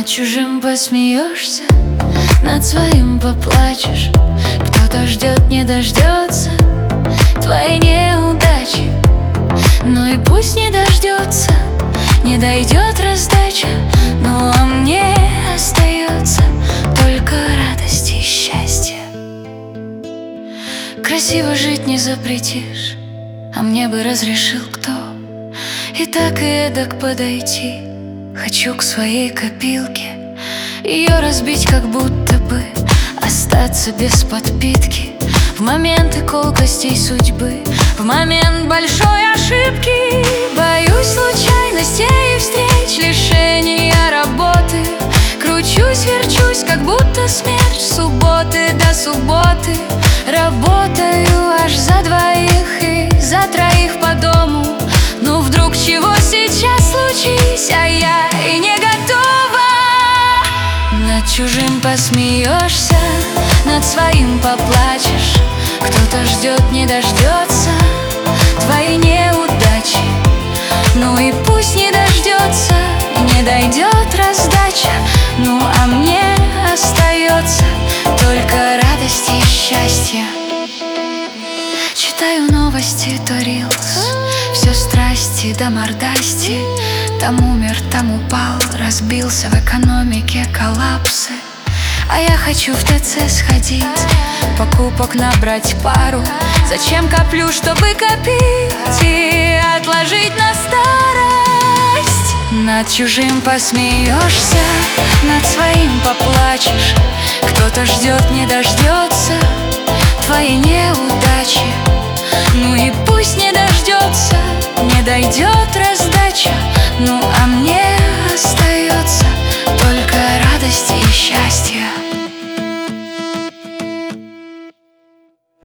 чужим посмеешься, над своим поплачешь. Кто-то ждет, не дождется твоей неудачи. Ну и пусть не дождется, не дойдет раздача. Ну а мне остается только радость и счастье. Красиво жить не запретишь, а мне бы разрешил кто. И так и эдак подойти хочу к своей копилке, ее разбить, как будто бы остаться без подпитки. В моменты колкостей судьбы, в момент большой ошибки, боюсь случайностей и встреч, лишения работы. Кручусь, верчусь, как будто смерть, с субботы до субботы. Работаю аж за двоих и за троих по дому. Ну вдруг чего сейчас случись, а я и не готова. Над чужим посмеешься, над своим поплачешь. Кто-то ждет, не дождется твоей неудачи. Ну и пусть не дождется, не дойдет раздача. Ну а мне остается только радость и счастье. Читаю новости, то рилс, все страсти до мордасти. Там умер, там упал, разбился, в экономике коллапсы. А я хочу в ТЦ сходить, покупок набрать пару. Зачем коплю, чтобы копить и отложить на старость? Над чужим посмеешься, над своим поплачешь. Кто-то ждет, не дождется твоей неудачи. Ну и пусть не дождется, не дойдет раздача. Ну